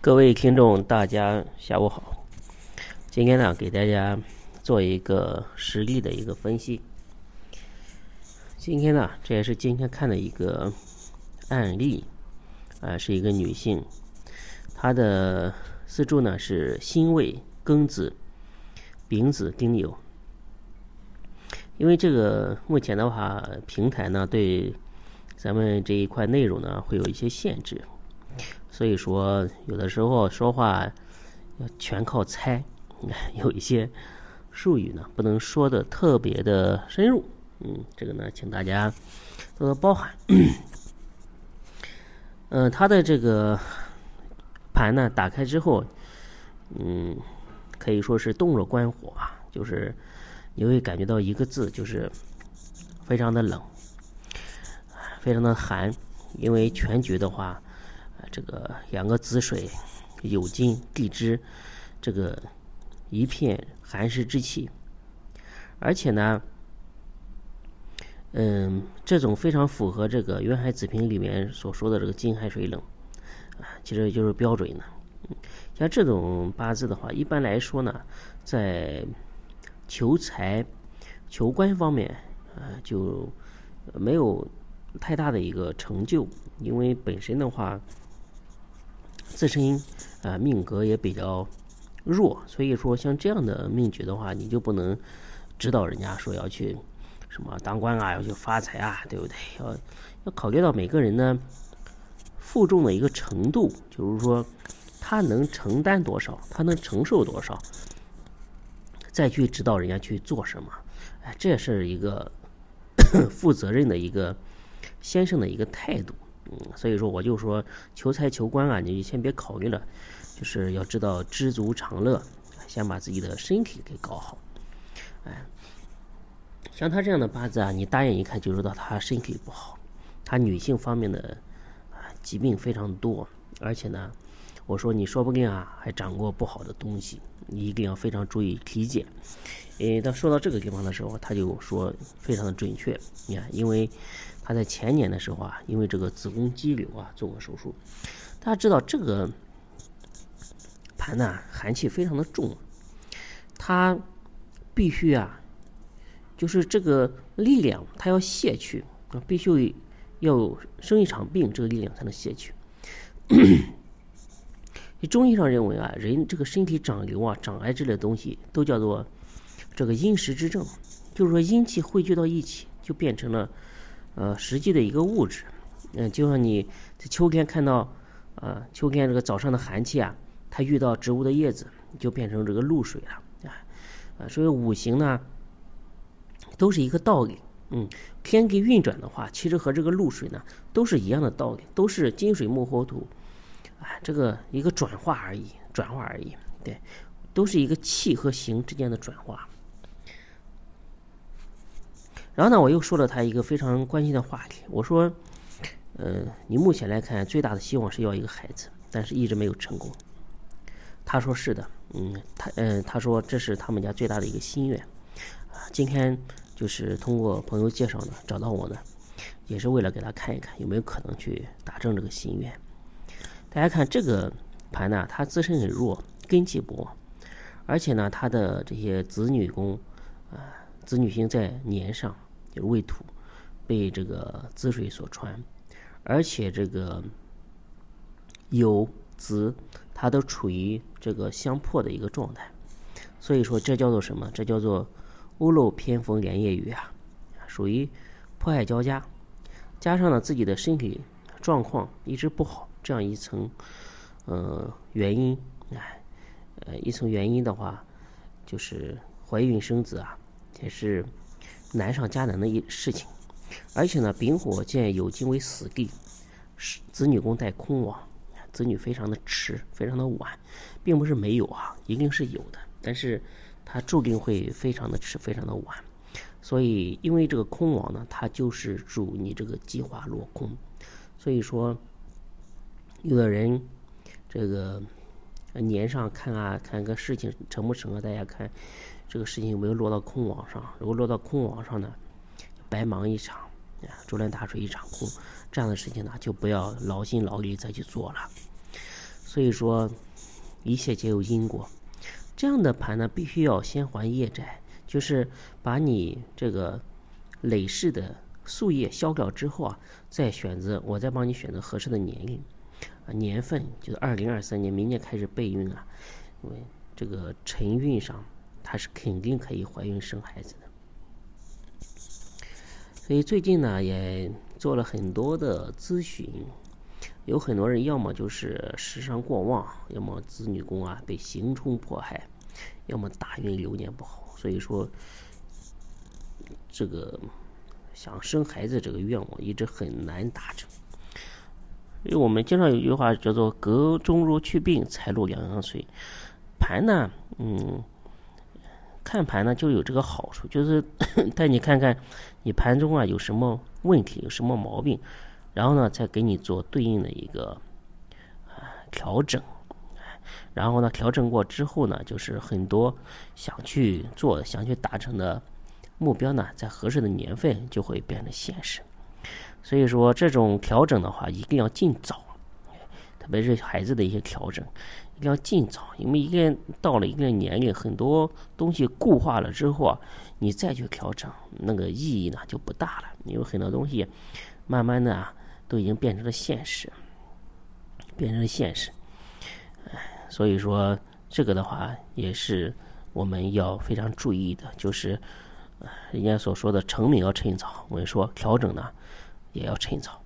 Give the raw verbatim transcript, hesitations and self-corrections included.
各位听众，大家下午好。今天呢，给大家做一个实例的一个分析。今天呢，这也是今天看的一个案例，啊、呃，是一个女性，她的四柱呢是辛未、庚子、丙子、丁酉。因为这个目前的话，平台呢对咱们这一块内容呢会有一些限制。所以说有的时候说话要全靠猜，有一些术语呢不能说的特别的深入，嗯，这个呢请大家多多包涵。嗯、呃，它的这个盘呢打开之后，嗯，可以说是洞若观火吧，就是你会感觉到一个字，就是非常的冷，非常的寒，因为全局的话。这个两个子水酉金地支，这个一片寒湿之气，而且呢，嗯，这种非常符合这个渊海子平里面所说的这个金寒水冷啊，其实就是标准的。像这种八字的话，一般来说呢，在求财、求官方面啊，就没有太大的一个成就，因为本身的话。自身啊、呃、命格也比较弱，所以说像这样的命局的话，你就不能指导人家说要去什么当官啊，要去发财啊，对不对？要要考虑到每个人呢负重的一个程度，就是说他能承担多少，他能承受多少，再去指导人家去做什么。哎，这是一个负责任的一个先生的一个态度。嗯，所以说我就说求财求官啊，你就先别考虑了，就是要知道知足常乐，先把自己的身体给搞好。哎，像他这样的八字啊，你大眼一看就知道他身体不好，他女性方面的啊疾病非常多，而且呢，我说你说不定啊还长过不好的东西，你一定要非常注意体检。诶，当说到这个地方的时候，他就说非常的准确，你看，因为。他在前年的时候啊，因为这个子宫肌瘤啊做过手术。大家知道这个盘呢寒气非常的重，它必须啊，就是这个力量它要泄去，必须要生一场病，这个力量才能泄去。中医上认为啊，人这个身体长瘤啊、长癌之类的东西都叫做这个阴实之症，就是说阴气汇聚到一起，就变成了。呃，实际的一个物质，嗯、呃，就像你在秋天看到，呃，秋天这个早上的寒气啊，它遇到植物的叶子，就变成这个露水了，啊，啊，所以五行呢，都是一个道理，嗯，天地运转的话，其实和这个露水呢，都是一样的道理，都是金水木火土，啊，这个一个转化而已，转化而已，对，都是一个气和形之间的转化。然后呢，我又说了他一个非常关心的话题，我说，呃，你目前来看最大的希望是要一个孩子，但是一直没有成功。他说是的，嗯，他，嗯、呃，他说这是他们家最大的一个心愿。啊，今天就是通过朋友介绍呢，找到我呢，也是为了给他看一看有没有可能去达成这个心愿。大家看这个盘呢，它自身很弱，根气薄，而且呢，他的这些子女宫，啊、呃。子女星在年上，就是未土，被这个子水所穿，而且这个酉子它都处于这个相破的一个状态，所以说这叫做什么？这叫做屋漏偏逢连夜雨啊，属于迫害交加，加上呢自己的身体状况一直不好，这样一层呃原因，哎，呃一层原因的话，就是怀孕生子啊。也是难上加难的一事情，而且呢，丙火见酉金为死地，子女宫带空亡，子女非常的迟，非常的晚，并不是没有啊，一定是有的，但是它注定会非常的迟，非常的晚。所以，因为这个空亡呢，它就是主你这个计划落空。所以说，有的人这个年上看啊，看个事情成不成啊，大家看。这个事情有没有落到空网上？如果落到空网上呢，白忙一场，竹篮打水一场空，这样的事情呢，就不要劳心劳力再去做了。 所以说一切皆有因果。这样的盘呢，必须要先还业债，就是把你这个累世的宿业消掉之后啊，再选择我再帮你选择合适的年龄啊年份，就是二零二三年，明年开始备孕啊，因为这个辰运上它是肯定可以怀孕生孩子的。所以最近呢也做了很多的咨询，有很多人要么就是时伤过旺，要么子女宫啊被刑冲迫害，要么大运流年不好，所以说这个想生孩子这个愿望一直很难达成。因为我们经常有一句话叫做隔中若去病，财路洋洋随。盘呢嗯看盘呢就有这个好处，就是带你看看你盘中啊有什么问题，有什么毛病，然后呢再给你做对应的一个调整。然后呢调整过之后呢，就是很多想去做想去达成的目标呢，在合适的年份就会变得现实。所以说这种调整的话一定要尽早，特别是孩子的一些调整一定要尽早，因为一个人到了一个年龄，很多东西固化了之后啊，你再去调整那个意义呢就不大了，因为很多东西慢慢的啊都已经变成了现实变成了现实所以说这个的话也是我们要非常注意的，就是人家所说的成名要趁早，我跟你说调整呢也要趁早。